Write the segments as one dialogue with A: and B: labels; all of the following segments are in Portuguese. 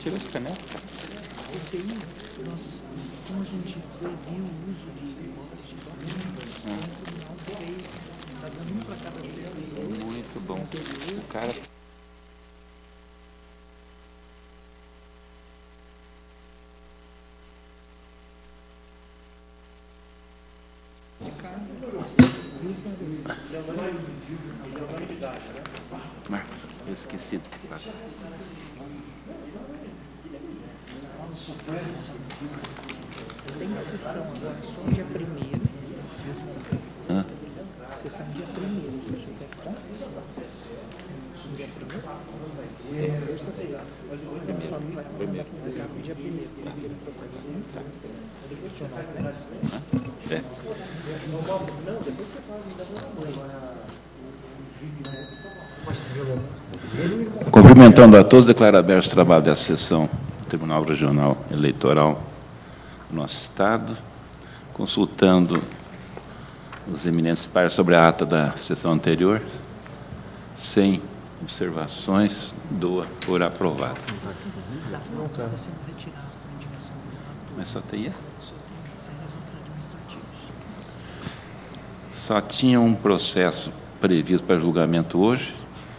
A: tira esse caneta.
B: Esse aí, como a gente proibiu o uso de motos de o tribunal fez, está dando um para cada cela.
A: Muito bom. O cara... Marcos, eu esqueci.
B: Tem sessão agora só dia 1º. Sessão dia 1º. Você quer conta? Dia 1º? É terça-feira. Só não vai mandar publicar no dia 1º. Porque ele consegue sim. Depois o jornal, né?
A: É.
B: Não, depois você fala, me dá uma
A: Cumprimentando a todos, declaro aberto o trabalho dessa sessão do Tribunal Regional Eleitoral do nosso Estado, consultando os eminentes pares sobre a ata da sessão anterior, sem observações, dou por aprovado. Mas só tem esse? Só tinha um processo previsto para julgamento hoje,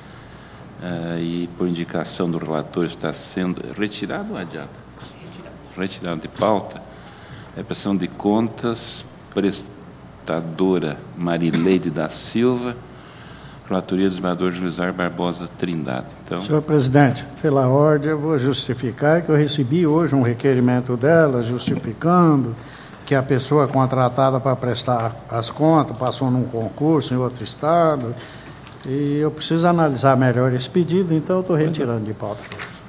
A: e, por indicação do relator, está sendo retirado ou adiado? Retirado de pauta. É prestação de contas, prestadora Marileide da Silva, relatoria do desembargador Juizar Barbosa Trindade. Então,
C: senhor presidente, pela ordem, eu vou justificar que eu recebi hoje um requerimento dela, justificando que a pessoa contratada para prestar as contas passou num concurso em outro estado, e eu preciso analisar melhor esse pedido, então eu estou retirando de pauta.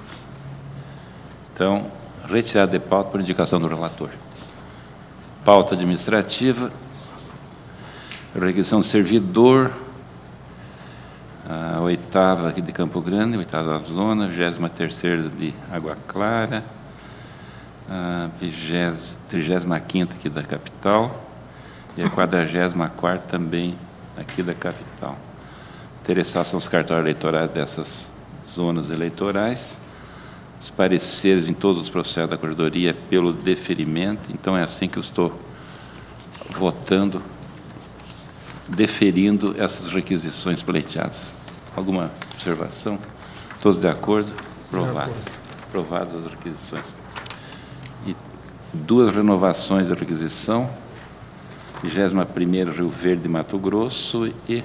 A: Então, retirado de pauta por indicação do relator. Pauta administrativa, requisição servidor, a 8ª aqui de Campo Grande, 8ª zona, 23ª de Água Clara, a 35ª aqui da capital e a 44ª também aqui da capital. Interessados são os cartórios eleitorais dessas zonas eleitorais, os pareceres em todos os processos da corredoria pelo deferimento. Então é assim que eu estou votando, deferindo essas requisições pleiteadas. Alguma observação? Todos de acordo? Aprovadas. Aprovadas as requisições. E 2 renovações da requisição, 21ª Rio Verde, Mato Grosso, e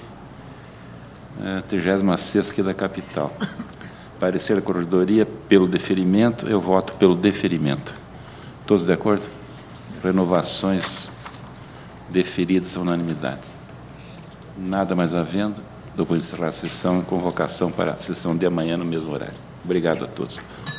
A: 36ª aqui da capital. Parecer da corredoria pelo deferimento, eu voto pelo deferimento. Todos de acordo? Renovações deferidas à unanimidade. Nada mais havendo, depois de encerrar a sessão, em convocação para a sessão de amanhã no mesmo horário. Obrigado a todos.